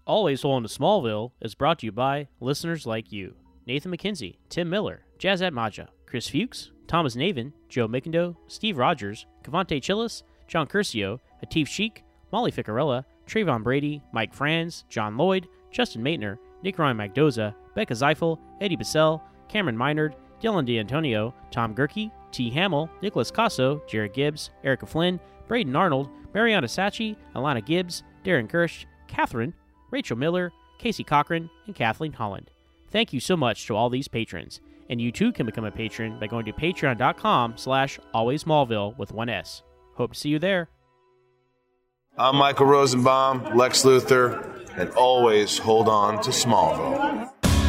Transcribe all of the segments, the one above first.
Always Hole into Smallville is brought to you by listeners like you. Nathan McKenzie, Tim Miller, Jazat Maja, Chris Fuchs, Thomas Navin, Joe Mickendo, Steve Rogers, Cavante Chillis, John Curcio, Atif Sheik, Molly Ficarella, Trayvon Brady, Mike Franz, John Lloyd, Justin Maitner, Nick Ryan Magdoza, Becca Zeifel, Eddie Bissell, Cameron Minard, Dylan D'Antonio, Tom Gerke, T. Hamill, Nicholas Casso, Jared Gibbs, Erica Flynn, Braden Arnold, Mariana Sachi, Alana Gibbs, Darren Kirsch, Catherine, Rachel Miller, Casey Cochran, and Kathleen Holland. Thank you so much to all these patrons, and you too can become a patron by going to patreon.com/alwaysmallville with one S. Hope to see you there. I'm Michael Rosenbaum, Lex Luthor, and always hold on to Smallville.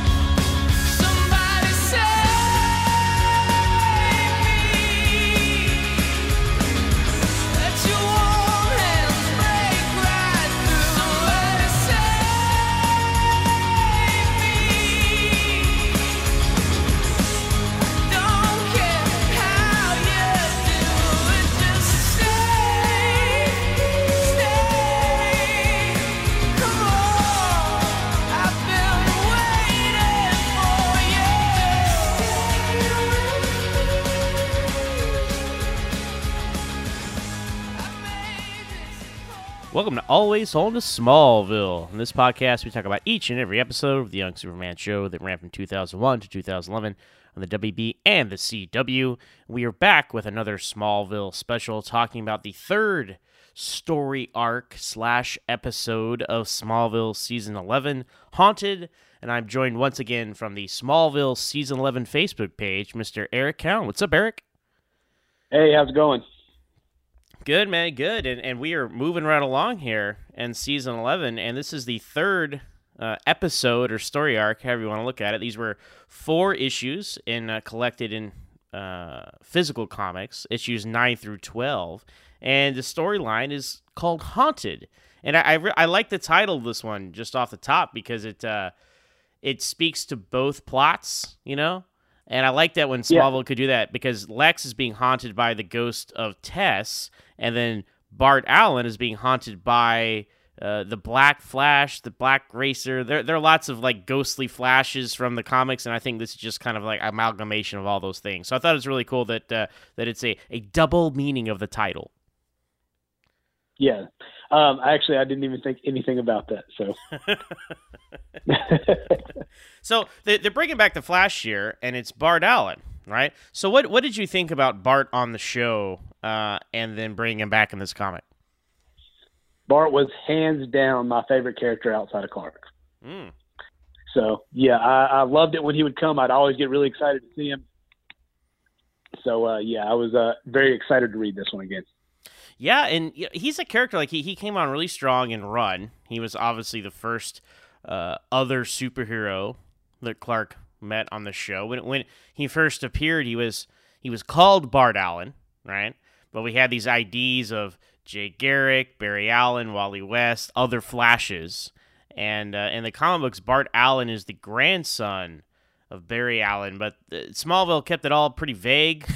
Welcome to Always Home to Smallville. In this podcast, we talk about each and every episode of the Young Superman show that ran from 2001 to 2011 on the WB and the CW. We are back with another Smallville special talking about the third story arc / episode of Smallville Season 11, Haunted. And I'm joined once again from the Smallville Season 11 Facebook page, Mr. Eric Cowan. What's up, Eric? Hey, how's it going? Good, man, good. And we are moving right along here in Season 11, and this is the third episode or story arc, however you want to look at it. These were 4 issues collected in physical comics, issues 9 through 12, and the storyline is called Haunted. And I like the title of this one just off the top because it speaks to both plots, you know? And I like that when Smallville could do that because Lex is being haunted by the ghost of Tess, and then Bart Allen is being haunted by the Black Flash, the Black Racer. There are lots of like ghostly flashes from the comics, and I think this is just kind of like amalgamation of all those things. So I thought it was really cool that that it's a double meaning of the title. Yeah. Actually, I didn't even think anything about that. So they're bringing back the Flash here, and it's Bart Allen, right? So what did you think about Bart on the show, and then bringing him back in this comic? Bart was hands down my favorite character outside of Clark. Mm. So yeah, I loved it when he would come. I'd always get really excited to see him. So I was very excited to read this one again. Yeah, and he's a character, like, he came on really strong in Run. He was obviously the first other superhero that Clark met on the show. When he first appeared, he was called Bart Allen, right? But we had these IDs of Jay Garrick, Barry Allen, Wally West, other Flashes. And in the comic books, Bart Allen is the grandson of Barry Allen, but Smallville kept it all pretty vague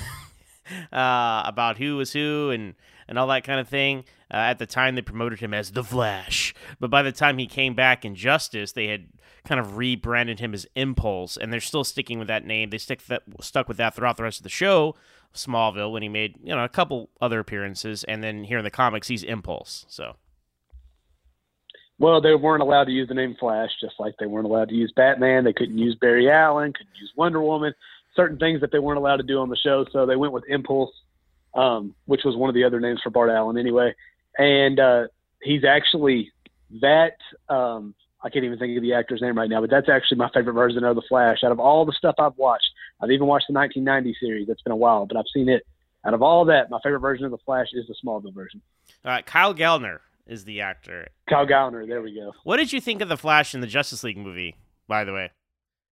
about who was who and all that kind of thing. At the time, they promoted him as The Flash. But by the time he came back in Justice, they had kind of rebranded him as Impulse, and they're still sticking with that name. They stuck with that throughout the rest of the show, Smallville, when he made a couple other appearances, and then here in the comics, he's Impulse. So, well, they weren't allowed to use the name Flash, just like they weren't allowed to use Batman. They couldn't use Barry Allen, couldn't use Wonder Woman, certain things that they weren't allowed to do on the show, so they went with Impulse. Which was one of the other names for Bart Allen anyway. And he's actually that I can't even think of the actor's name right now, but that's actually my favorite version of The Flash. Out of all the stuff I've watched, I've even watched the 1990 series. That's been a while, but I've seen it. Out of all that, my favorite version of The Flash is the Smallville version. Kyle Gallner is the actor. Kyle Gallner, there we go. What did you think of the Flash in the Justice League movie, by the way?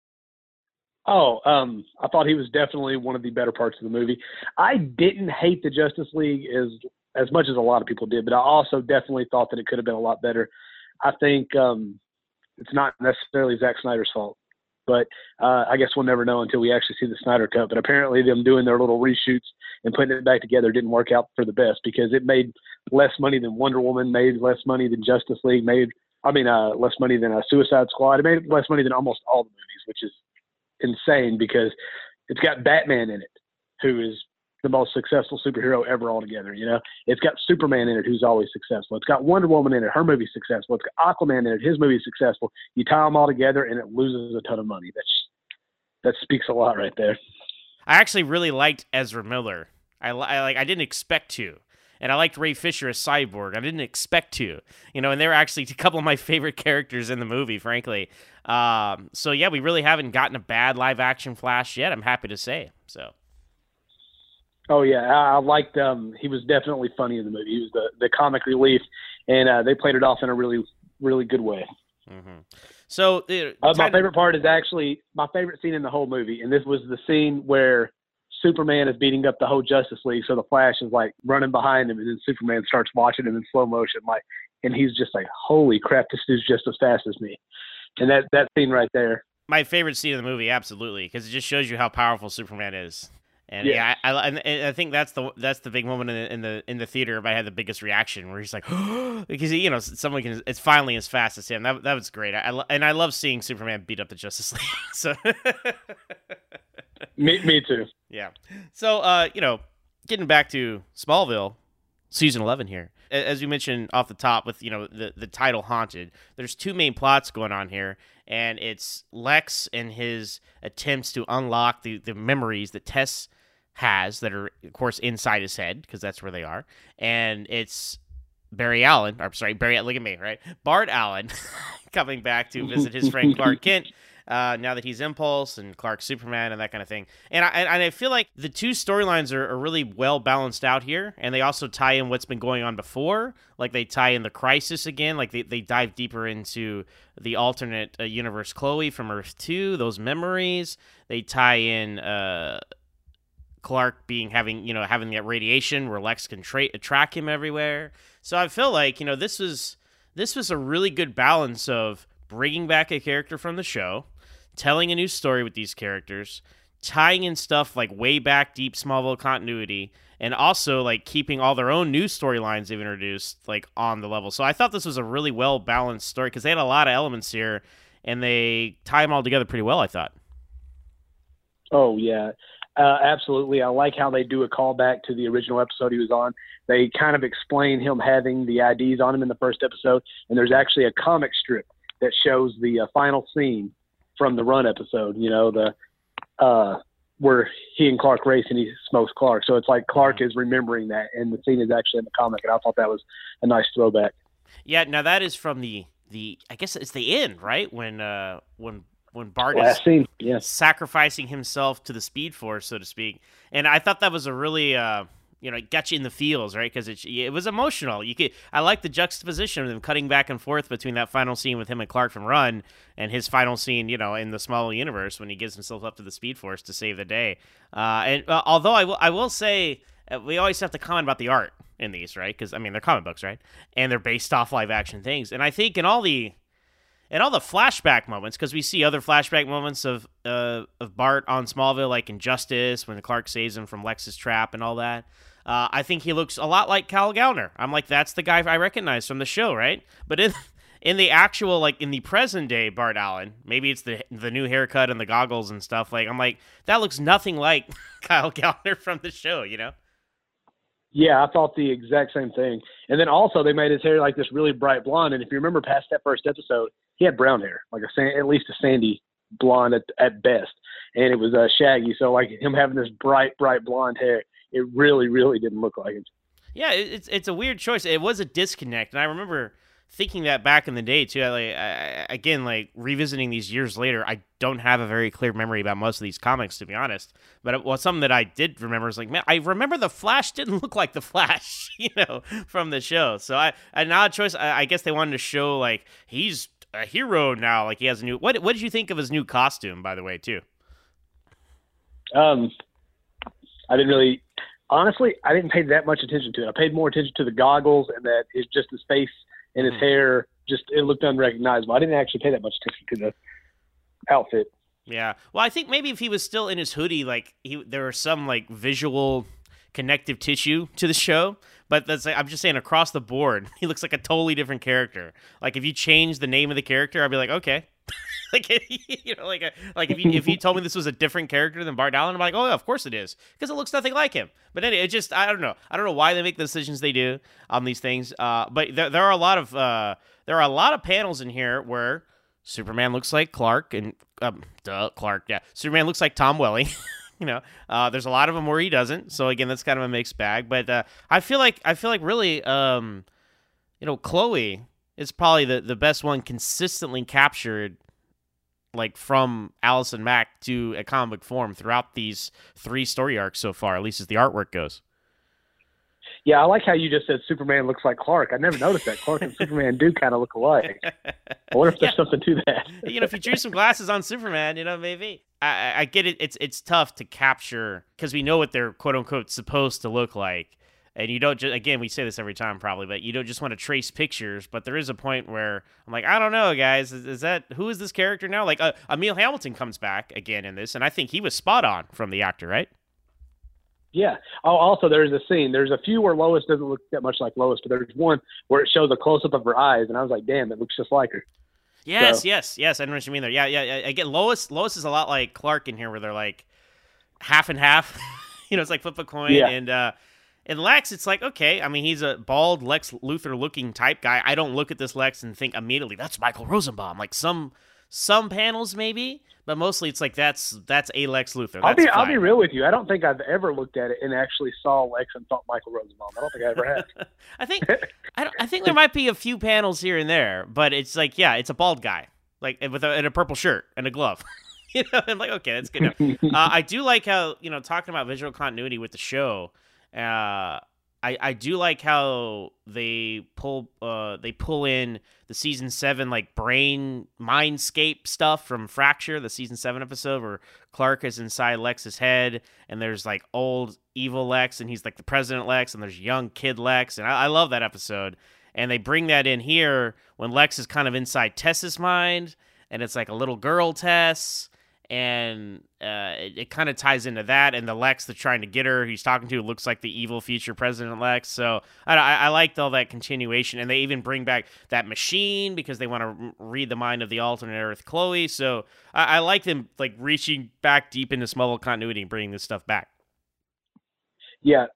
Oh, I thought he was definitely one of the better parts of the movie. I didn't hate the Justice League as much as a lot of people did, but I also definitely thought that it could have been a lot better. I think it's not necessarily Zack Snyder's fault, but I guess we'll never know until we actually see the Snyder Cut. But apparently them doing their little reshoots and putting it back together didn't work out for the best because it made less money than Wonder Woman, made less money than Justice League, made less money than Suicide Squad. It made less money than almost all the movies, which is insane because it's got Batman in it, who is the most successful superhero ever altogether. It's got Superman in it, who's always successful. It's got Wonder Woman in it. Her movie's successful. It's got Aquaman in it. His movie's successful. You tie them all together and it loses a ton of money. That speaks a lot right there. I actually really liked Ezra Miller. I didn't expect to. And I liked Ray Fisher as Cyborg. I didn't expect to, and they were actually a couple of my favorite characters in the movie, frankly. So yeah, we really haven't gotten a bad live action Flash yet. I'm happy to say. So. Oh yeah, I liked. He was definitely funny in the movie. He was the comic relief, and they played it off in a really, really good way. Mm-hmm. So my favorite part is actually my favorite scene in the whole movie, and this was the scene where Superman is beating up the whole Justice League, so the Flash is like running behind him, and then Superman starts watching him in slow motion, and he's just like, "Holy crap, this dude's just as fast as me!" And that scene right there, my favorite scene in the movie, absolutely, because it just shows you how powerful Superman is. And I think that's the big moment in the theater. I had the biggest reaction where he's like, because someone can. It's finally as fast as him. That was great. I love seeing Superman beat up the Justice League. So. Me too. Yeah. So, getting back to Smallville, season 11 here. As you mentioned off the top with, the title Haunted, there's two main plots going on here, and it's Lex and his attempts to unlock the memories that Tess has that are, of course, inside his head, because that's where they are. And it's Barry Allen, look at me, right? Bart Allen coming back to visit his friend Clark Kent. Now that he's Impulse and Clark's Superman and that kind of thing. And I feel like the two storylines are really well balanced out here, and they also tie in what's been going on before. Like they tie in the Crisis again, like they dive deeper into the alternate universe Chloe from Earth 2, those memories. They tie in Clark having that radiation where Lex can track him everywhere. So I feel like, this was a really good balance of bringing back a character from the show, telling a new story with these characters, tying in stuff like way back deep Smallville continuity, and also like keeping all their own new storylines they've introduced like on the level. So I thought this was a really well balanced story because they had a lot of elements here, and they tie them all together pretty well, I thought. Oh yeah, absolutely. I like how they do a callback to the original episode he was on. They kind of explain him having the IDs on him in the first episode, and there's actually a comic strip that shows the final scene from the Run episode, where he and Clark race and he smokes Clark. So it's like Clark is remembering that, and the scene is actually in the comic, and I thought that was a nice throwback. Yeah, now that is from the I guess it's the end, right? When Bart Last is scene, yes. sacrificing himself to the Speed Force, so to speak. And I thought that was a really it got you in the feels, right? Because it was emotional. I like the juxtaposition of them cutting back and forth between that final scene with him and Clark from Run and his final scene, in the Smallville universe when he gives himself up to the Speed Force to save the day. Although I will say we always have to comment about the art in these, right? Because they're comic books, right? And they're based off live action things. And I think in all the flashback moments, because we see other flashback moments of Bart on Smallville, like in Justice, when Clark saves him from Lex's trap and all that. I think he looks a lot like Kyle Gallner. I'm like, that's the guy I recognize from the show, right? But in the actual, like in the present day Bart Allen, maybe it's the new haircut and the goggles and stuff. Like I'm like, that looks nothing like Kyle Gallner from the show, Yeah, I thought the exact same thing. And then also they made his hair like this really bright blonde. And if you remember past that first episode, he had brown hair, like at least a sandy blonde at best. And it was shaggy. So like him having this bright blonde hair, it really, really didn't look like it. Yeah, it's a weird choice. It was a disconnect. And I remember thinking that back in the day too. Again, revisiting these years later, I don't have a very clear memory about most of these comics, to be honest. But something that I did remember is like, man, I remember the Flash didn't look like the Flash, from the show. So an odd choice. I guess they wanted to show like he's a hero now. Like he has a new. What did you think of his new costume, by the way, too? I didn't really. Honestly, I didn't pay that much attention to it. I paid more attention to the goggles and that it's just his face and his hair. Just it looked unrecognizable. I didn't actually pay that much attention to the outfit. Yeah. Well, I think maybe if he was still in his hoodie, there were some visual connective tissue to the show. But that's like, I'm just saying across the board, he looks like a totally different character. Like if you change the name of the character, I'd be like, okay. Like if you told me this was a different character than Bart Allen, I'm like, oh yeah, of course it is, because it looks nothing like him. But anyway, it just I don't know why they make the decisions they do on these things. But there are a lot of panels in here where Superman looks like Clark and Clark, yeah, Superman looks like Tom Welling. There's a lot of them where he doesn't. So again, that's kind of a mixed bag. But I feel like really, Chloe is probably the best one consistently captured, like from Allison Mack to a comic form throughout these 3 story arcs so far, at least as the artwork goes. Yeah, I like how you just said Superman looks like Clark. I never noticed that. Clark and Superman do kind of look alike. I wonder if there's something to that. If you drew some glasses on Superman, maybe. I get it. It's tough to capture because we know what they're quote unquote supposed to look like. And you don't just, again, we say this every time probably, but you don't just want to trace pictures. But there is a point where I'm like, I don't know, guys. Who is this character now? Like Emil Hamilton comes back again in this, and I think he was spot on from the actor, right? Yeah. Oh, also there's a scene. There's a few where Lois doesn't look that much like Lois, but there's one where it shows a close up of her eyes, and I was like, damn, it looks just like her. Yes. I know what you mean there. Yeah. Again, Lois is a lot like Clark in here, where they're like half and half. It's like flip a coin. Yeah. And Lex, it's like, okay, I mean, he's a bald Lex Luthor-looking type guy. I don't look at this Lex and think immediately, that's Michael Rosenbaum. Like some panels maybe, but mostly it's like that's a Lex Luthor. I'll be real with you. I don't think I've ever looked at it and actually saw Lex and thought Michael Rosenbaum. I don't think I ever have. I think there might be a few panels here and there, but it's like, yeah, it's a bald guy, like with a purple shirt and a glove. I'm like, okay, that's good enough. I do like how, talking about visual continuity with the show, I do like how they pull in the season 7 like brain mindscape stuff from Fracture, the season 7 episode where Clark is inside Lex's head and there's like old evil Lex and he's like the president Lex and there's young kid Lex, and I love that episode. And they bring that in here when Lex is kind of inside Tess's mind and it's like a little girl Tess. And it kind of ties into that, and the Lex that's trying to get her, he's talking to, looks like the evil future President Lex. So I liked all that continuation, and they even bring back that machine because they want to read the mind of the alternate Earth Chloe. So I like them like reaching back deep into Smallville continuity and bringing this stuff back. Yeah,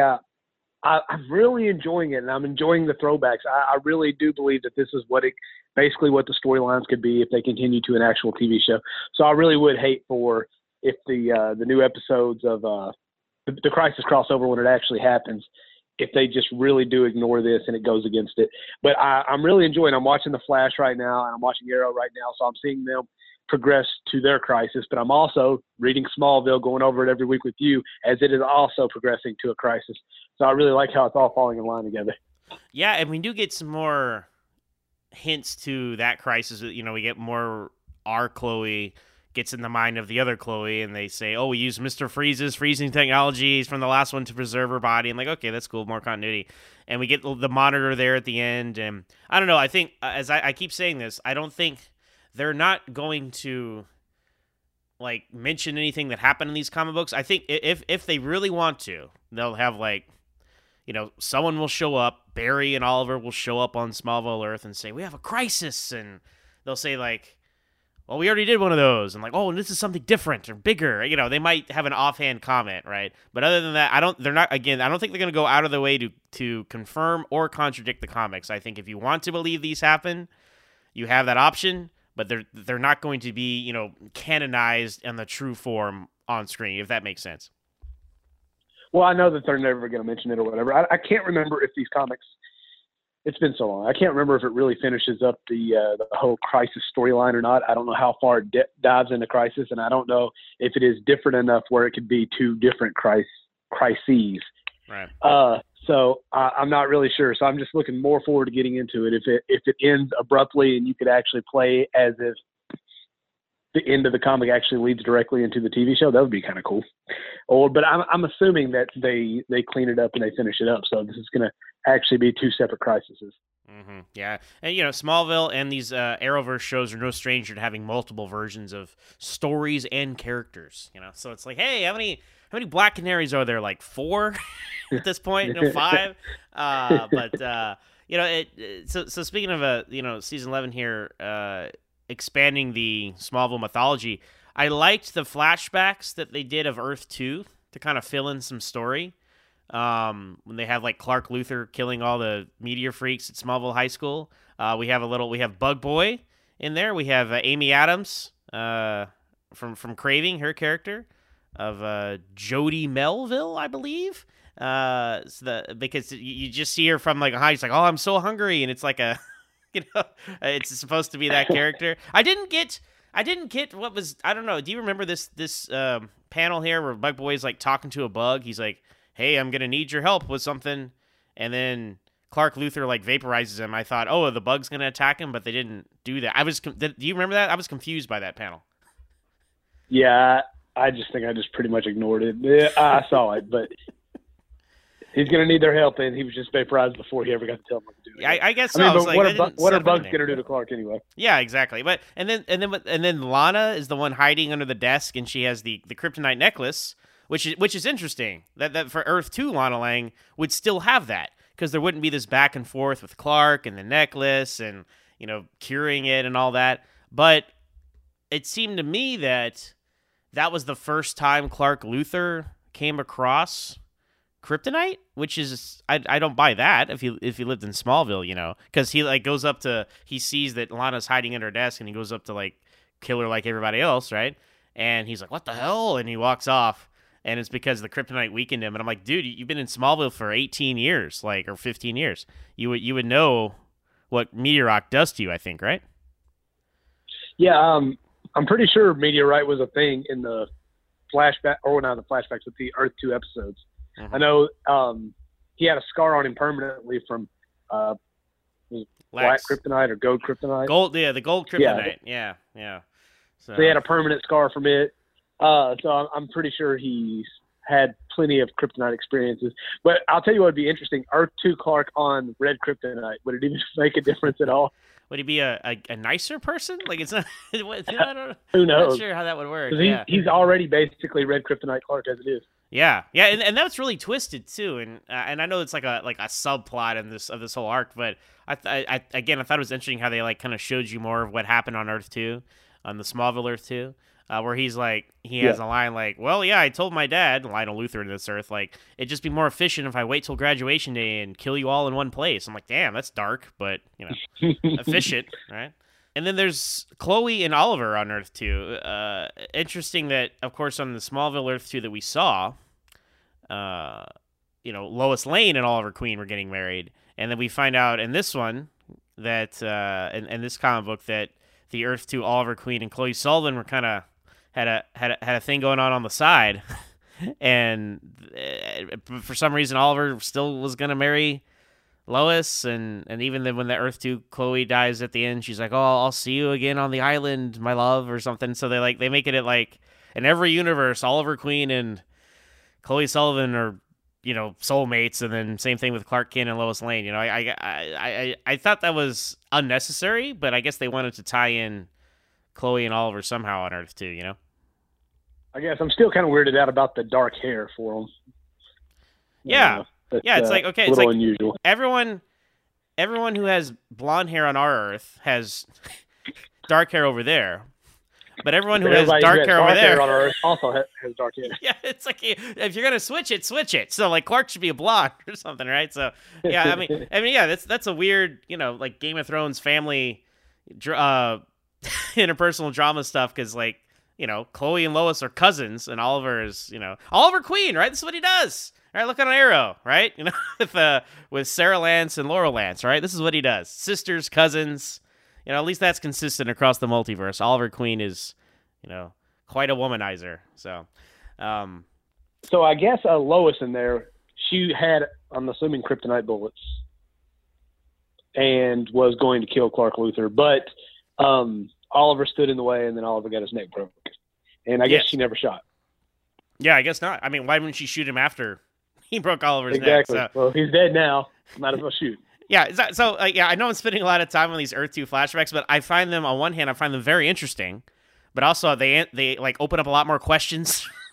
I'm really enjoying it, and I'm enjoying the throwbacks. I really do believe that this is basically what the storylines could be if they continue to an actual TV show. So I really would hate if the new episodes of the Crisis crossover, when it actually happens, if they just really do ignore this and it goes against it. But I'm really enjoying. I'm watching The Flash right now, and I'm watching Arrow right now, so I'm seeing them progress to their crisis. But I'm also reading Smallville, going over it every week with you, as it is also progressing to a crisis. So I really like how it's all falling in line together. Yeah, and we do get some more hints to that crisis. We get more our Chloe gets in the mind of the other Chloe, and they say, oh, we use Mr. Freeze's freezing technologies from the last one to preserve her body. And like, okay, that's cool, more continuity. And we get the monitor there at the end. And I don't know, I think, as I keep saying this, I don't think they're not going to like mention anything that happened in these comic books. I think if they really want to, they'll have like, someone will show up, Barry and Oliver will show up on Smallville Earth and say, we have a crisis. And they'll say like, well, we already did one of those. And like, oh, this is something different or bigger. They might have an offhand comment, right? But other than that, I don't think they're going to go out of their way to confirm or contradict the comics. I think if you want to believe these happen, you have that option, but they're not going to be, canonized in the true form on screen, if that makes sense. Well, I know that they're never going to mention it or whatever. I can't remember if these comics, it's been so long, I can't remember if it really finishes up the whole Crisis storyline or not. I don't know how far it dives into Crisis, and I don't know if it is different enough where it could be 2 different crises. Right. So I'm not really sure. So I'm just looking more forward to getting into it. If it ends abruptly and you could actually play as if the end of the comic actually leads directly into the TV show, that would be kind of cool. But I'm assuming that they clean it up and they finish it up. So this is going to actually be 2 separate crises. Mm-hmm. Yeah. And, Smallville and these Arrowverse shows are no stranger to having multiple versions of stories and characters, So it's like, hey, how many Black Canaries are there? Like 4 at this point, 5. So speaking of season 11 here, expanding the Smallville mythology, I liked the flashbacks that they did of Earth 2 to kind of fill in some story. When they have like Clark Luthor killing all the meteor freaks at Smallville High School, we have Bug Boy in there. We have Amy Adams from Craving, her character of Jody Melville, I believe. Because you just see her from like a high, she's like, "Oh, I'm so hungry," and it's like a, it's supposed to be that character. I didn't get what was, I don't know. Do you remember this panel here where Bug Boy is like talking to a bug? He's like, "Hey, I'm gonna need your help with something," and then Clark Luthor like vaporizes him. I thought, "Oh, the bug's gonna attack him," but they didn't do that. Do you remember that? I was confused by that panel. Yeah, I just think I just pretty much ignored it. Yeah, I saw it, but he's going to need their help, and he was just vaporized before he ever got to tell them what to do. Yeah, I guess so. I mean, what are bugs going to do to Clark anyway? Yeah, exactly. But and then Lana is the one hiding under the desk, and she has the kryptonite necklace, which is interesting. That for Earth 2, Lana Lang would still have that, because there wouldn't be this back and forth with Clark and the necklace and curing it and all that. But it seemed to me that was the first time Clark Luthor came across kryptonite, which is I don't buy that if he lived in Smallville, because he like goes up to, he sees that Lana's hiding under her desk, and he goes up to like kill her like everybody else, right? And he's like, "What the hell?" And he walks off, and it's because the kryptonite weakened him. And I'm like, dude, you've been in Smallville for 18 years, like, or 15 years. You would know what Meteorite does to you, I think, right? Yeah, I'm pretty sure Meteorite was a thing in the flashback, or not the flashbacks, but the Earth 2 episodes. Mm-hmm. I know he had a scar on him permanently from black kryptonite or gold kryptonite. Gold, yeah, the gold kryptonite. Yeah. So he had a permanent scar from it. So I'm pretty sure he's had plenty of kryptonite experiences. But I'll tell you what would be interesting: Earth 2 Clark on red kryptonite. Would it even make a difference at all? Would he be a nicer person? Like, it's not. I don't, Who knows? I'm not sure how that would work. He's already basically red kryptonite Clark as it is. Yeah, and that's really twisted too, and I know it's like a subplot in this whole arc, but I thought it was interesting how they like kind of showed you more of what happened on Earth 2, on the Smallville Earth 2, where he's like, he has a line like, "Well, yeah, I told my dad, Lionel Luthor in this Earth, like, it'd just be more efficient if I wait till graduation day and kill you all in one place." I'm like, damn, that's dark, but efficient, right? And then there's Chloe and Oliver on Earth 2. Interesting that, of course, on the Smallville Earth 2 that we saw, Lois Lane and Oliver Queen were getting married. And then we find out in this one that, in this comic book, that the Earth 2 Oliver Queen and Chloe Sullivan were kind of had a thing going on the side. And for some reason, Oliver still was going to marry Lois, and even then when the Earth 2 Chloe dies at the end, she's like, "Oh, I'll see you again on the island, my love," or something. So they make it like in every universe, Oliver Queen and Chloe Sullivan are soulmates, and then same thing with Clark Kent and Lois Lane. I thought that was unnecessary, but I guess they wanted to tie in Chloe and Oliver somehow on Earth 2. I guess I'm still kind of weirded out about the dark hair for them. Yeah. Yeah, it's like, okay, it's like unusual. Everyone who has blonde hair on our Earth has dark hair over there, but everyone who has dark hair over there on our Earth also has dark hair. Yeah, it's like, if you're gonna switch it. So like Clark should be a blonde or something, right? So yeah, I mean, yeah, that's a weird, like Game of Thrones family, interpersonal drama stuff, because like Chloe and Lois are cousins, and Oliver is Oliver Queen, right? This is what he does. All right, look on Arrow, right? With Sarah Lance and Laurel Lance, right? This is what he does. Sisters, cousins. At least that's consistent across the multiverse. Oliver Queen is, quite a womanizer. So I guess Lois in there, she had, I'm assuming, kryptonite bullets, and was going to kill Clark Luthor, but Oliver stood in the way, and then Oliver got his neck broke, and I guess she never shot. Yeah, I guess not. I mean, why wouldn't she shoot him after he broke Oliver's neck? Exactly. So. Well, he's dead now. Might as well shoot. Yeah. I know I'm spending a lot of time on these Earth 2 flashbacks, but I find them, on one hand, very interesting, but also they like open up a lot more questions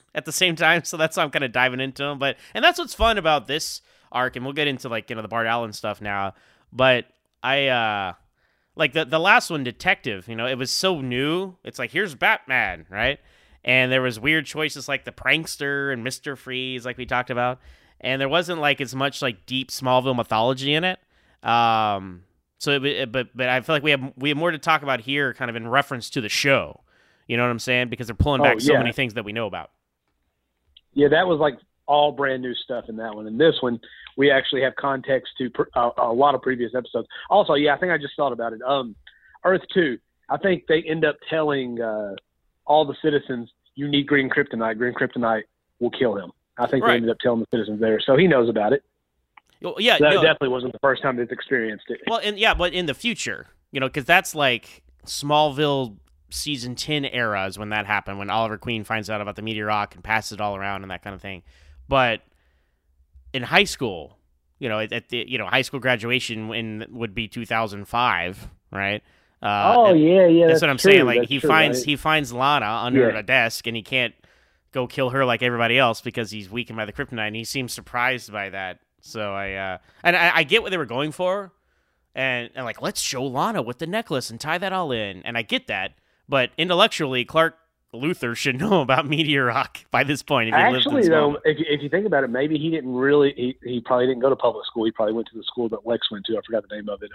at the same time, so that's why I'm kind of diving into them. And that's what's fun about this arc, and we'll get into like the Bart Allen stuff now. But I like the last one, Detective. It was so new. It's like, here's Batman, right? And there was weird choices like the Prankster and Mr. Freeze, like we talked about, and there wasn't like as much like deep Smallville mythology in it. But I feel like we have more to talk about here, kind of in reference to the show. You know what I'm saying? Because they're pulling back so many things that we know about. Yeah, that was like all brand new stuff in that one. In this one, we actually have context to a lot of previous episodes. Also, I think I just thought about it. Earth 2, I think they end up telling all the citizens, you need green kryptonite. Green kryptonite will kill him. I think they ended up telling the citizens there. So he knows about it. Well, yeah, so that definitely wasn't the first time they've experienced it. Well, but in the future, because that's like Smallville season 10 era is when that happened, when Oliver Queen finds out about the meteor rock and passes it all around and that kind of thing. But in high school, at the high school graduation would be 2005, right? Yeah. That's what I'm true. saying. Like That's he finds Lana under a desk, and he can't go kill her like everybody else because he's weakened by the kryptonite, and he seems surprised by that. So I get what they were going for, and like, let's show Lana with the necklace and tie that all in, and I get that, but intellectually, Clark Luthor should know about Meteor Rock by this point. Actually, though, if you think about it, maybe he didn't really. He probably didn't go to public school. He probably went to the school that Lex went to. I forgot the name of it.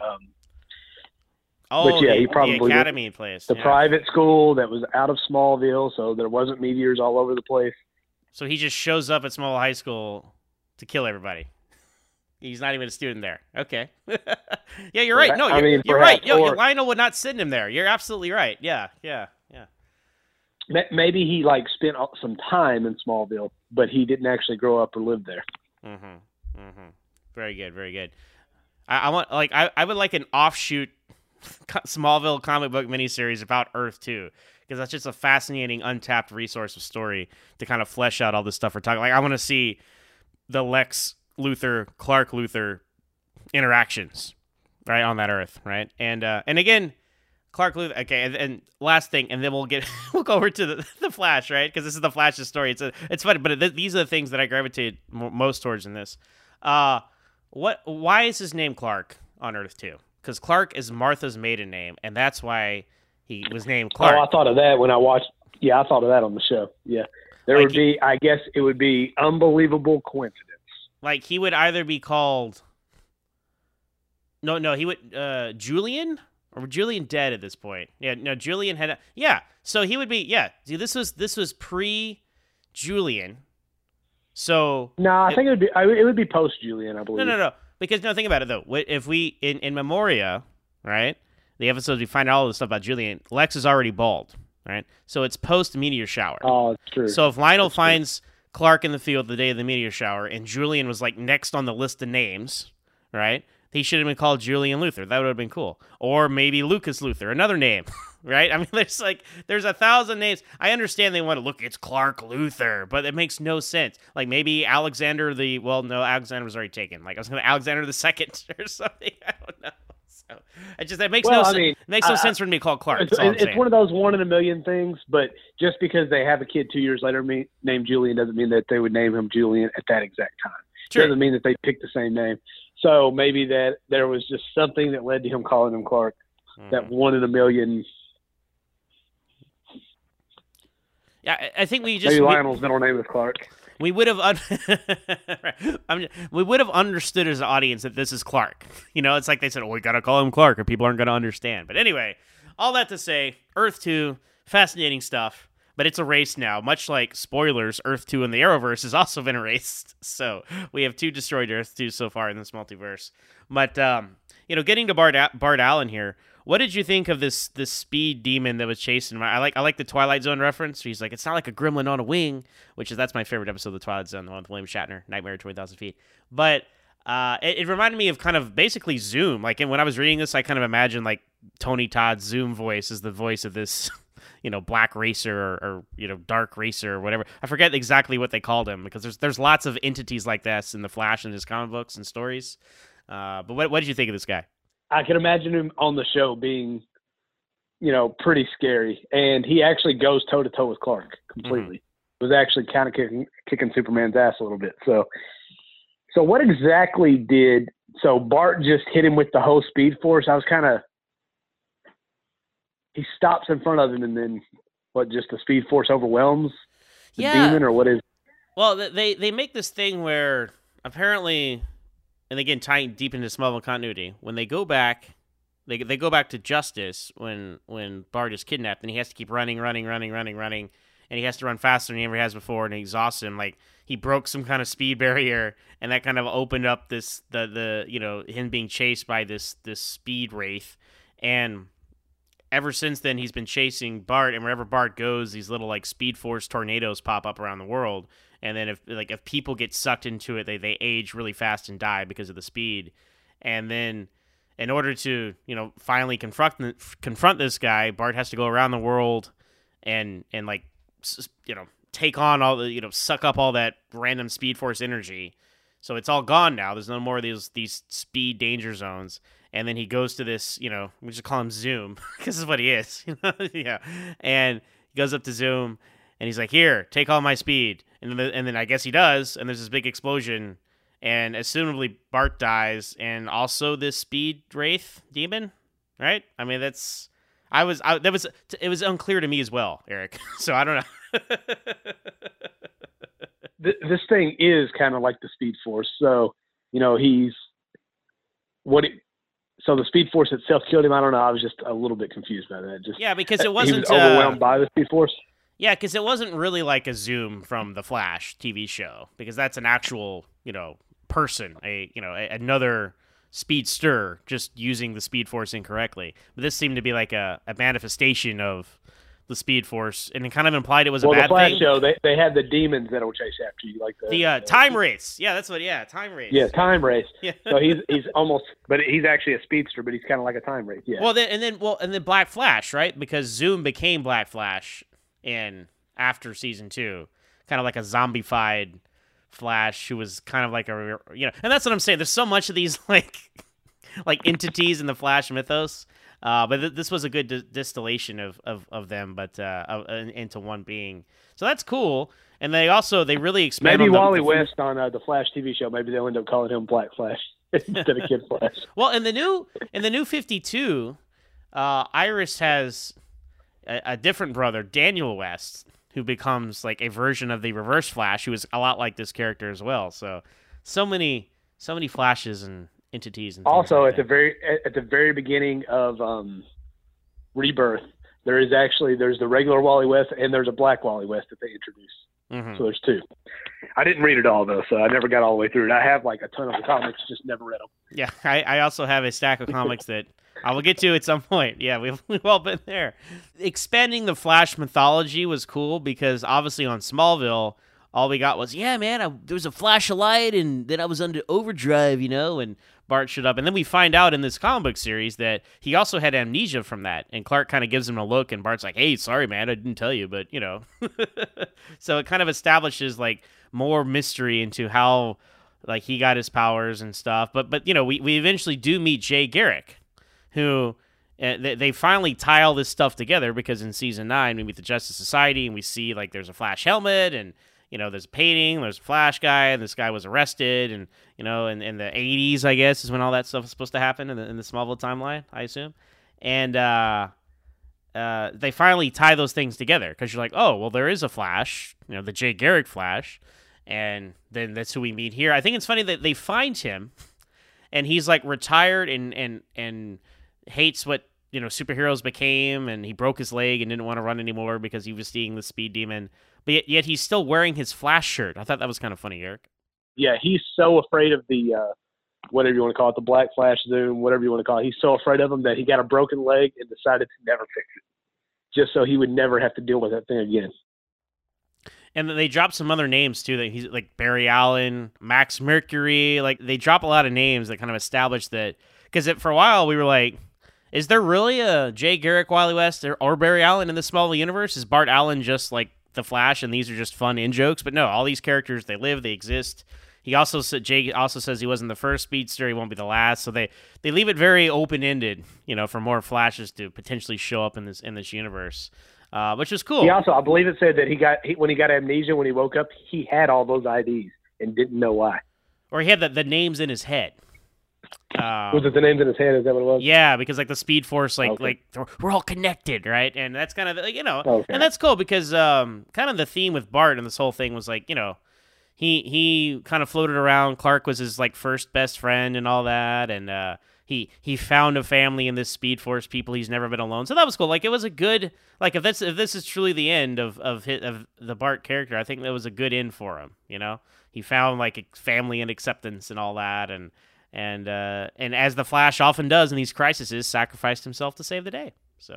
He probably the academy place, the private school that was out of Smallville, so there wasn't meteors all over the place. So he just shows up at Smallville High School to kill everybody. He's not even a student there. Okay. Yeah, you're right. No, you're right. Lionel would not send him there. You're absolutely right. Yeah. Maybe he spent some time in Smallville, but he didn't actually grow up or live there. Very good. I would like an offshoot Smallville comic book miniseries about Earth 2, because that's just a fascinating untapped resource of story to kind of flesh out all this stuff we're talking. Like, I want to see the Lex Luthor, Clark Luthor interactions, right, on that Earth, right? And again, Clark Luthor. Okay, and last thing, and then we'll go over to the Flash, right? Because this is the Flash's story. It's funny, but these are the things that I gravitate most towards in this. Why is his name Clark on Earth 2? Because Clark is Martha's maiden name, and that's why he was named Clark. Oh, I thought of that when I watched. Yeah, I thought of that on the show. Yeah, I guess it would be unbelievable coincidence. Like, he would either be called. No, he would Julian, or Julian dead at this point. Yeah, no, Julian had. So he would be. Yeah, see, this was pre-Julian. So no, I think it would be post-Julian, I believe. No. Because think about it though. If we in Memoria, right? The episodes we find out all this stuff about Julian. Lex is already bald, right? So it's post meteor shower. Oh, it's true. So if Lionel finds Clark in the field the day of the meteor shower, and Julian was like next on the list of names, right? He should have been called Julian Luthor. That would have been cool. Or maybe Lucas Luthor, another name, right? I mean, there's 1,000 names. I understand they want to look, it's Clark Luthor, but it makes no sense. Like, maybe Alexander Alexander was already taken. Like, I was going to Alexander the Second or something. I don't know. So that makes no sense. It makes no sense for him to be called Clark. It's one of those 1 in a million things, but just because they have a kid 2 years later named Julian doesn't mean that they would name him Julian at that exact time. Sure. It doesn't mean that they picked the same name. So maybe that there was just something that led to him calling him Clark. That 1 in a million. Yeah, I think maybe Lionel's middle name is Clark. We would have we would have understood as an audience that this is Clark. It's like they said, we gotta call him Clark, or people aren't gonna understand. But anyway, all that to say, Earth 2, fascinating stuff. But it's erased now, much like, spoilers, Earth 2 in the Arrowverse has also been erased. So we have 2 destroyed Earth 2 so far in this multiverse. But, getting to Bart Allen here, what did you think of this speed demon that was chasing him? I like the Twilight Zone reference. He's like, it's not like a gremlin on a wing, that's my favorite episode of the Twilight Zone, the one with William Shatner, Nightmare at 20,000 Feet. But it reminded me of kind of basically Zoom. Like, when I was reading this, I kind of imagined, like, Tony Todd's Zoom voice as the voice of this black racer or dark racer or whatever. I forget exactly what they called him, because there's lots of entities like this in the Flash and his comic books and stories. But what did you think of this guy? I can imagine him on the show being, pretty scary, and he actually goes toe to toe with Clark completely. was actually kind of kicking Superman's ass a little bit. So what exactly did Bart just hit him with the whole Speed Force? I was kind of, he stops in front of him, and then just the Speed Force overwhelms the demon, or what is? Well, they make this thing where apparently, and again tying deep into Smallville continuity, when they go back. They go back to Justice when Bart is kidnapped, and he has to keep running, and he has to run faster than he ever has before, and it exhausts him. Like, he broke some kind of speed barrier, and that kind of opened up the him being chased by this speed wraith. And ever since then, he's been chasing Bart, and wherever Bart goes, these little like Speed Force tornadoes pop up around the world. And then if people get sucked into it, they age really fast and die because of the speed. And then, in order to, finally confront this guy, Bart has to go around the world and take on all the, suck up all that random Speed Force energy. So it's all gone now. There's no more of these speed danger zones. And then he goes to this, we just call him Zoom because this is what he is. Yeah. And he goes up to Zoom and he's like, "Here, take all my speed." And then I guess he does. And there's this big explosion. And assumably Bart dies, and also this speed wraith demon, right? I mean, it was unclear to me as well, Eric. So I don't know. This thing is kind of like the Speed Force. So, so the Speed Force itself killed him. I don't know. I was just a little bit confused by that. Because it wasn't he was overwhelmed by the Speed Force. Yeah, because it wasn't really like a Zoom from the Flash TV show, because that's an actual, person, another speedster just using the Speed Force incorrectly. But this seemed to be like a manifestation of the Speed Force, and it kind of implied it was a bad thing. Well, the Flash show, they had the demons that'll chase after you, like the time race. Yeah, that's what. Yeah, time race. Yeah, time race. Yeah. So he's almost, but he's actually a speedster, but he's kind of like a time race. Yeah. Well, then Black Flash, right? Because Zoom became Black Flash after season 2, kind of like a zombified Flash who was kind of like and that's what I'm saying. There's so much of these like entities in the Flash mythos, but this was a good distillation of them, but into one being. So that's cool. And they really expand. Maybe on Wally West on the Flash TV show. Maybe they'll end up calling him Black Flash instead of Kid Flash. Well, in the new 52, Iris has a different brother, Daniel West, who becomes like a version of the Reverse Flash, who is a lot like this character as well. So many Flashes and entities. And also, like at the very beginning of Rebirth, there's the regular Wally West and there's a Black Wally West that they introduce. Mm-hmm. So there's 2. I didn't read it all though, so I never got all the way through it. I have like a ton of the comics, just never read them. Yeah, I also have a stack of comics that I will get to at some point. Yeah, we've all been there. Expanding the Flash mythology was cool because obviously on Smallville, all we got was, there was a flash of light and then I was under overdrive, and Bart showed up. And then we find out in this comic book series that he also had amnesia from that. And Clark kind of gives him a look and Bart's like, "Hey, sorry, man, I didn't tell you," but, So it kind of establishes like more mystery into how like he got his powers and stuff. But we eventually do meet Jay Garrick, who they finally tie all this stuff together because in season 9 we meet the Justice Society and we see like there's a Flash helmet and there's a painting, there's a Flash guy, and this guy was arrested, and in the 80s I guess is when all that stuff is supposed to happen in the Smallville timeline, I assume. And they finally tie those things together because you're like, oh well, there is a Flash, the Jay Garrick Flash, and then that's who we meet here. I think it's funny that they find him and he's like retired and hates what superheroes became, and he broke his leg and didn't want to run anymore because he was seeing the speed demon, but yet he's still wearing his Flash shirt. I thought that was kind of funny, Eric. Yeah, he's so afraid of the whatever you want to call it, the Black Flash Zoom, whatever you want to call it. He's so afraid of him that he got a broken leg and decided to never fix it, just so he would never have to deal with that thing again. And then they drop some other names too, that he's like Barry Allen, Max Mercury. Like they drop a lot of names that kind of establish that, because for a while we were like, is there really a Jay Garrick, Wally West, or Barry Allen in the Smallville universe? Is Bart Allen just like the Flash and these are just fun in-jokes? But no, all these characters, they live, they exist. Jay also says he wasn't the first speedster, he won't be the last. So they leave it very open-ended, for more Flashes to potentially show up in this universe. which was cool. He also, I believe it said that when he got amnesia, when he woke up, he had all those IDs and didn't know why. Or he had the names in his head. Was it the names in his head? Is that what it was? Yeah, because like the Speed Force, Okay. like we're all connected, right? And that's kind of Okay. and that's cool because kind of the theme with Bart and this whole thing was like he kind of floated around. Clark was his like first best friend and all that, and he found a family in this Speed Force people. He's never been alone, so that was cool. Like it was a good if this is truly the end of the Bart character, I think that was a good end for him. He found like a family and acceptance and all that, and as the Flash often does in these crises, sacrificed himself to save the day. So,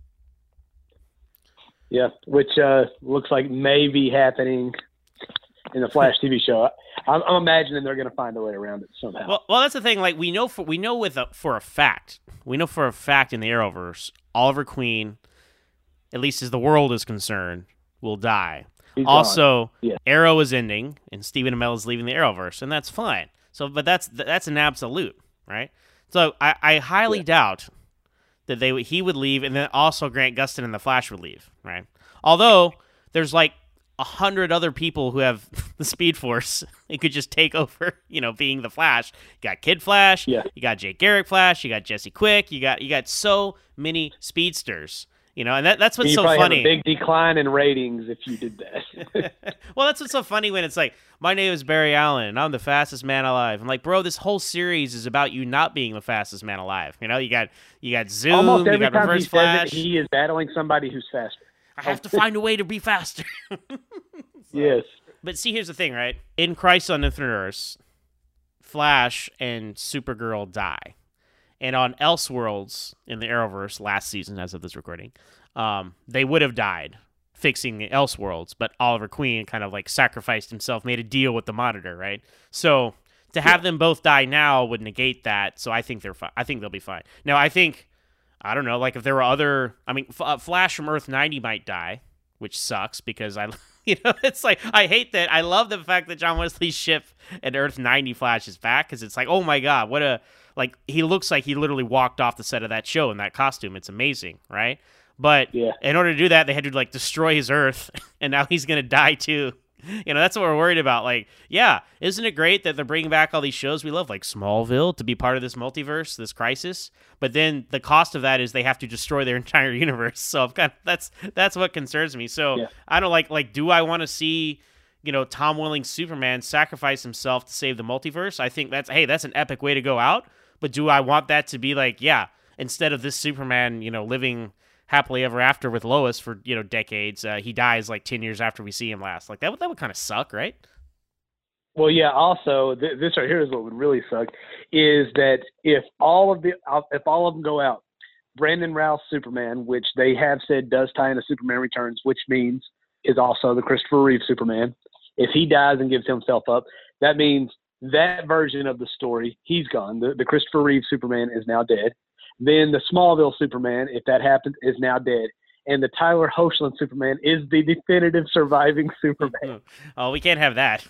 yeah, which looks like may be happening in the Flash TV show. I'm imagining they're going to find a way around it somehow. Well, that's the thing. Like we know for a fact in the Arrowverse, Oliver Queen, at least as the world is concerned, will die. He's Also, yeah. Arrow is ending, and Stephen Amell is leaving the Arrowverse, and that's fine. So, but that's an absolute, right? So I highly doubt that he would leave, and then also Grant Gustin and the Flash would leave, right? Although there's like 100 other people who have the Speed Force, it could just take over, being the Flash. You got Kid Flash, Yeah. You got Jake Garrick Flash, you got Jesse Quick, you got so many speedsters. And that's what's you so probably funny. Have a big decline in ratings if you did that. Well, that's what's so funny when it's like, my name is Barry Allen, and I'm the fastest man alive. I'm like, bro, this whole series is about you not being the fastest man alive. You got Zoom, Almost you every got time Reverse he Flash. says it, he is battling somebody who's faster. I have to find a way to be faster. Yes. But see, here's the thing, right? In Crisis on Infinite Earths, Flash and Supergirl die. And on Elseworlds in the Arrowverse last season, as of this recording, they would have died fixing the Elseworlds, but Oliver Queen kind of like sacrificed himself, made a deal with the Monitor, right? So to have them both die now would negate that. So I think they're fine. I think they'll be fine. Now, I don't know, like if there were Flash from Earth 90 might die, which sucks because it's like, I hate that. I love the fact that John Wesley Shipp and Earth 90 Flash is back because it's like, oh my God, he looks like he literally walked off the set of that show in that costume. It's amazing, right? But in order to do that, they had to like destroy his Earth, and now he's going to die too. That's what we're worried about. Like, yeah, isn't it great that they're bringing back all these shows we love, like Smallville, to be part of this multiverse, this crisis? But then the cost of that is they have to destroy their entire universe. So that's what concerns me. So I don't like. Do I want to see, Tom Welling's Superman sacrifice himself to save the multiverse? I think that's an epic way to go out. But do I want that to be like, instead of this Superman, living happily ever after with Lois for decades, he dies like 10 years after we see him last. Like that would kind of suck, right? Well, yeah. Also, this right here is what would really suck is that if all of them go out, Brandon Routh's Superman, which they have said does tie into Superman Returns, which means is also the Christopher Reeve Superman. If he dies and gives himself up, that means that version of the story, he's gone. The Christopher Reeve Superman is now dead. Then the Smallville Superman, if that happens, is now dead. And the Tyler Hoechlin Superman is the definitive surviving Superman. Oh, we can't have that.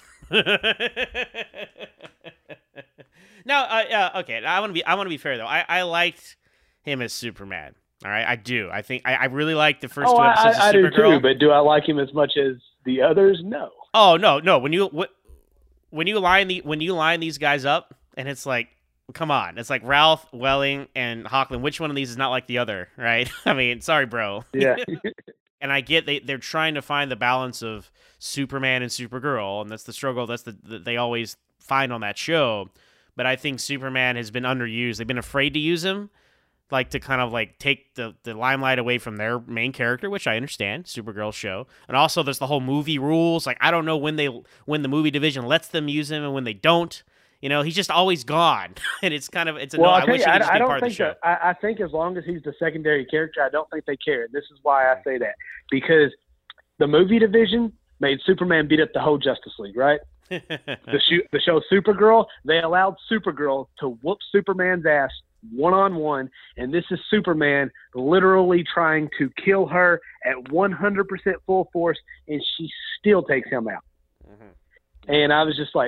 No, okay. I want to be fair though. I liked him as Superman. All right, I do. I think I really liked the first two episodes of Supergirl. I do too. But do I like him as much as the others? No. Oh no. When you line these guys up, and it's like, come on, it's like Ralph, Welling, and Hoechlin. Which one of these is not like the other, right? I mean, sorry, bro. Yeah. And I get they're trying to find the balance of Superman and Supergirl, and that's the struggle they always find on that show. But I think Superman has been underused. They've been afraid to use him, like to kind of like take the limelight away from their main character, which I understand, Supergirl's show. And also there's the whole movie rules. Like I don't know when the movie division lets them use him and when they don't. He's just always gone, and it's a well, I wish he could just be part of the show. I think as long as he's the secondary character, I don't think they care. And this is why I say that, because the movie division made Superman beat up the whole Justice League, right? The show Supergirl, they allowed Supergirl to whoop Superman's ass one-on-one, and this is Superman literally trying to kill her at 100% full force, and she still takes him out. Mm-hmm. And I was just like,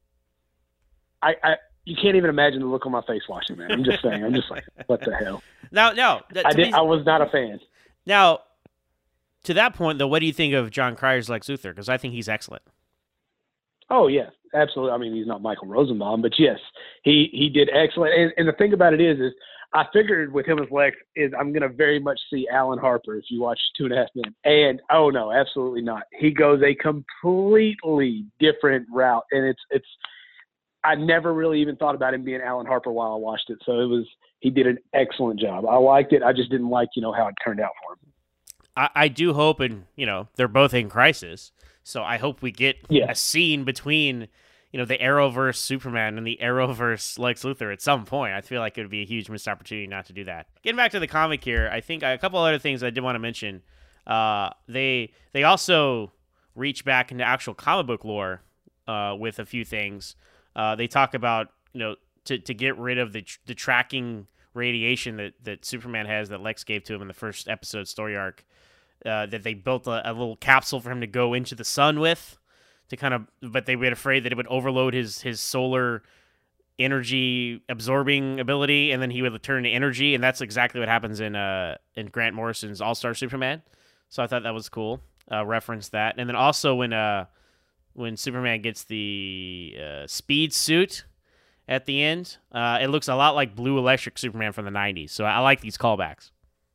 you can't even imagine the look on my face watching that. I'm just saying. I'm just like, what the hell? No. I was not a fan. Now, to that point, though, what do you think of John Cryer's Lex Luthor? Because I think he's excellent. Oh yeah, absolutely. I mean, he's not Michael Rosenbaum, but yes, he did excellent. And the thing about it is I figured with him as Lex is I'm going to very much see Alan Harper if you watch 2.5 Men. And oh no, absolutely not. He goes a completely different route, and it's. I never really even thought about him being Alan Harper while I watched it. So he did an excellent job. I liked it. I just didn't like how it turned out for him. I do hope, and they're both in crisis, so I hope we get a scene between the Arrowverse Superman and the Arrowverse Lex Luthor at some point. I feel like it would be a huge missed opportunity not to do that. Getting back to the comic here, I think a couple other things I did want to mention. They also reach back into actual comic book lore with a few things. They talk about to get rid of the tracking radiation that Superman has that Lex gave to him in the first episode story arc. That they built a little capsule for him to go into the sun with, but they were afraid that it would overload his solar energy absorbing ability, and then he would turn to energy, and that's exactly what happens in Grant Morrison's All-Star Superman. So I thought that was cool. Reference that, and then also when Superman gets the speed suit at the end, it looks a lot like Blue Electric Superman from the 90s. So I like these callbacks.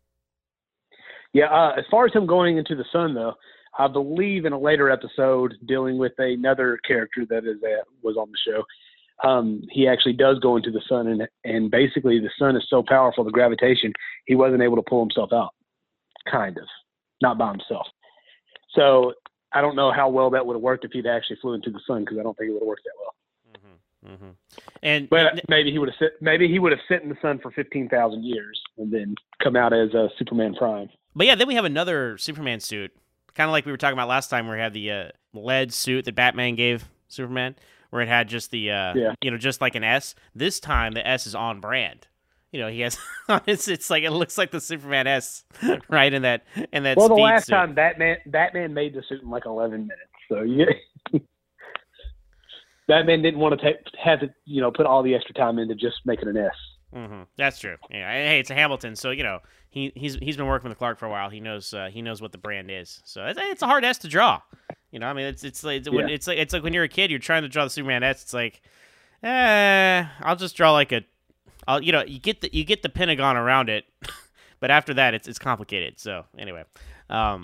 Yeah, as far as him going into the sun, though, I believe in a later episode dealing with another character that was on the show, he actually does go into the sun, and basically the sun is so powerful, the gravitation, he wasn't able to pull himself out, kind of, not by himself. So I don't know how well that would have worked if he'd actually flew into the sun, because I don't think it would have worked that well. But maybe he would have sit in the sun for 15,000 years and then come out as a Superman Prime. But yeah, then we have another Superman suit, kind of like we were talking about last time, where we had the lead suit that Batman gave Superman, where it had just the just like an S. This time the S is on brand. He has it's like it looks like the Superman S, right? In that. Well, the speed last suit. time Batman made the suit in like 11 minutes, so yeah. Batman didn't want to have to put all the extra time into just making an S. Mm-hmm. That's true. Yeah. Hey, it's a Hamilton, so he's been working with Clark for a while. He knows what the brand is. So it's a hard S to draw. I mean, it's like when you're a kid, you're trying to draw the Superman S. It's like, I'll just draw like you get the Pentagon around it, but after that, it's complicated. So anyway, I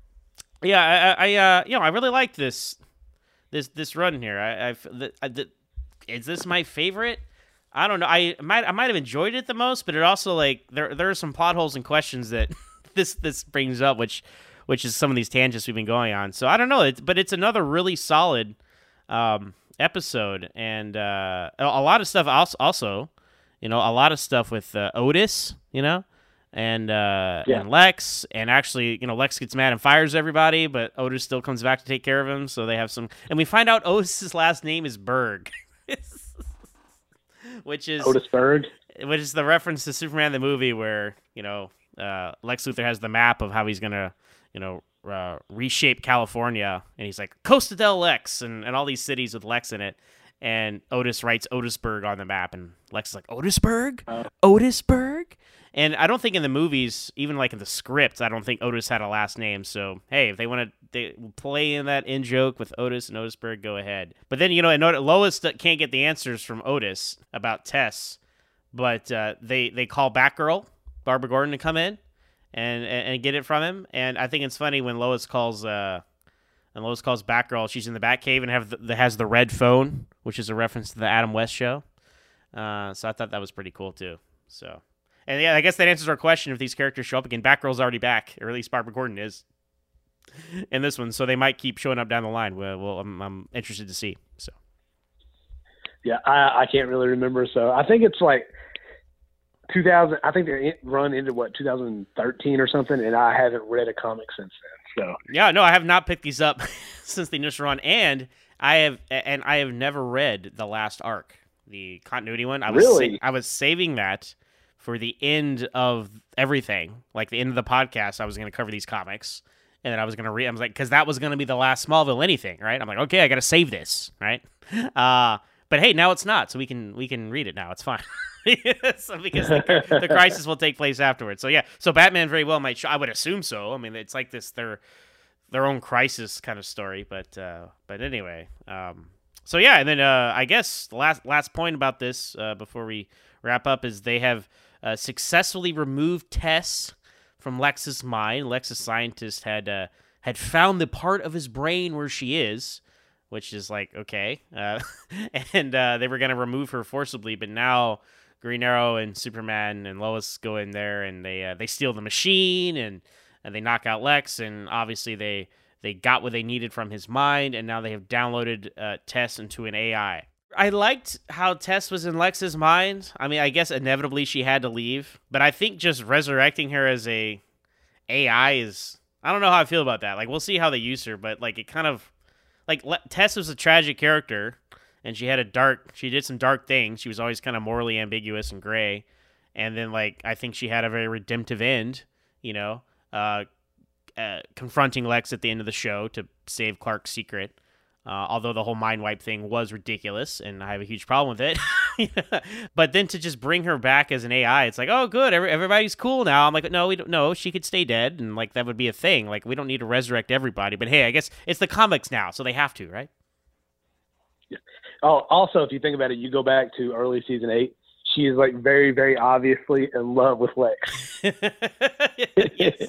really like this run here. Is this my favorite? I don't know. I might have enjoyed it the most, but it also there are some plot holes and questions that this brings up, which is some of these tangents we've been going on. So I don't know. But it's another really solid episode, and a lot of stuff also. A lot of stuff with Otis, and Lex, and actually, Lex gets mad and fires everybody, but Otis still comes back to take care of him. So they have and we find out Otis's last name is Berg. Which is Otis Berg, which is the reference to Superman the movie where Lex Luthor has the map of how he's gonna reshape California, and he's like Costa del Lex and all these cities with Lex in it, and Otis writes Otisburg on the map, and Lex is like Otisburg, Otisburg, and I don't think in the movies, even like in the scripts, I don't think Otis had a last name. So hey, if they want to play in that in joke with Otis and Otisburg, go ahead. But then Lois can't get the answers from Otis about Tess, but they call Batgirl, Barbara Gordon, to come in and get it from him. And I think it's funny when Lois calls Batgirl. She's in the Batcave and has the red phone, which is a reference to the Adam West show. So I thought that was pretty cool too. So. And yeah, I guess that answers our question if these characters show up again. Batgirl's already back, or at least Barbara Gordon is in this one, so they might keep showing up down the line. Well, I'm interested to see. So, yeah, I can't really remember. So I think it's like 2000. I think they run into 2013 or something, and I haven't read a comic since then. So yeah, no, I have not picked these up since the initial run, and I have never read the last arc, the continuity one. I was saving that for the end of everything, like the end of the podcast. I was going to cover these comics, and then I was going to read. I was like, because that was going to be the last Smallville anything, right? I'm like, okay, I got to save this, right? But hey, now it's not, so we can read it now. It's fine. So because the crisis will take place afterwards. So yeah, so Batman very well might. I would assume so. I mean, it's like this their own crisis kind of story. But anyway, so yeah, and then I guess the last point about this before we wrap up is they have successfully removed Tess from Lex's mind. Lex's scientist had found the part of his brain where she is, which is like, okay. And they were going to remove her forcibly, but now Green Arrow and Superman and Lois go in there and they steal the machine and they knock out Lex, and obviously they got what they needed from his mind, and now they have downloaded Tess into an AI. I liked how Tess was in Lex's mind. I mean, I guess inevitably she had to leave, but I think just resurrecting her as a AI is... I don't know how I feel about that. Like, we'll see how they use her, but like it kind of... Like, Tess was a tragic character, and she did some dark things. She was always kind of morally ambiguous and gray. And then, like, I think she had a very redemptive end, you know, confronting Lex at the end of the show to save Clark's secret. Although the whole mind wipe thing was ridiculous, and I have a huge problem with it. But then to just bring her back as an AI, it's like, oh, good, everybody's cool now. I'm like, no, we don't. No, she could stay dead, and like that would be a thing. Like, we don't need to resurrect everybody. But hey, I guess it's the comics now, so they have to, right? Yeah. Oh, also, if you think about it, you go back to early season 8. She is like very, very obviously in love with Lex. Yes.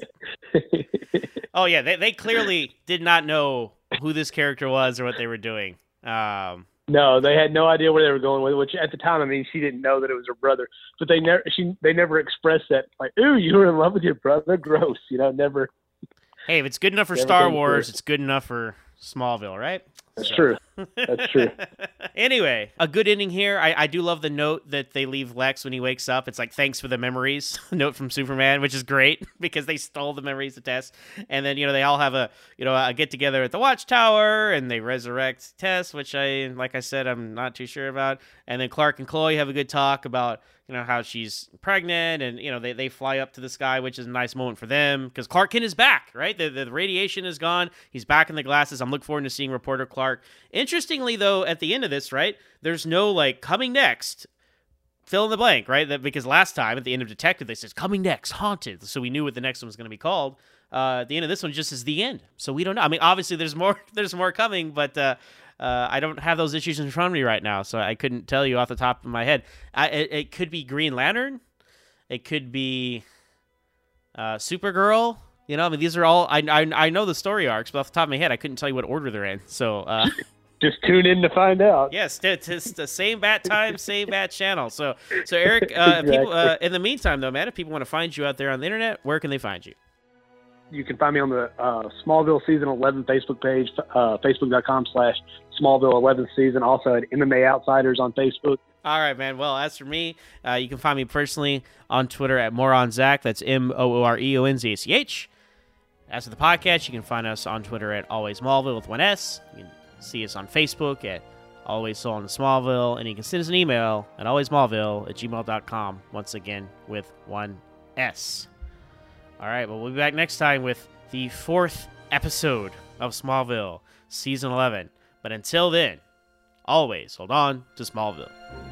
Oh yeah, they clearly did not know who this character was or what they were doing. No, they had no idea where they were going with it, which at the time, I mean, she didn't know that it was her brother, but they never expressed that, like, ooh, you were in love with your brother? Gross, never. Hey, if it's good enough for Star Wars, it's good enough for Smallville, right? That's true. That's true. Anyway, a good ending here. I do love the note that they leave Lex when he wakes up. It's like, thanks for the memories. Note from Superman, which is great because they stole the memories of Tess. And then, they all have a get together at the Watchtower, and they resurrect Tess, which like I said, I'm not too sure about. And then Clark and Chloe have a good talk about, how she's pregnant, and, they fly up to the sky, which is a nice moment for them because Clark Kent is back, right? The radiation is gone. He's back in the glasses. I'm looking forward to seeing reporter Clark. Interestingly, though, at the end of this, right, there's no, like, coming next, fill in the blank, right? Because last time at the end of Detective, they says, coming next, Haunted. So we knew what the next one was going to be called. At the end of this one just is the end. So we don't know. I mean, obviously there's more coming, but I don't have those issues in front of me right now, so I couldn't tell you off the top of my head. It could be Green Lantern. It could be Supergirl. I mean, these are all... I know the story arcs, but off the top of my head, I couldn't tell you what order they're in. So... just tune in to find out. Yes, it's the same bat time, same bat channel. So Eric, exactly. People, in the meantime, though, man, if people want to find you out there on the internet, where can they find you? You can find me on the Smallville Season 11 Facebook page, facebook.com/Smallville 11th Season. Also at MMA Outsiders on Facebook. All right, man. Well, as for me, you can find me personally on Twitter at MoronZach. That's MOOREONZACH. As for the podcast, you can find us on Twitter at AlwaysSmallville with one S. You can see us on Facebook at Always Soul in Smallville, and you can send us an email at alwaysmallville@gmail.com, once again with one S. All right, well, we'll be back next time with the 4th episode of Smallville, Season 11. But until then, always hold on to Smallville.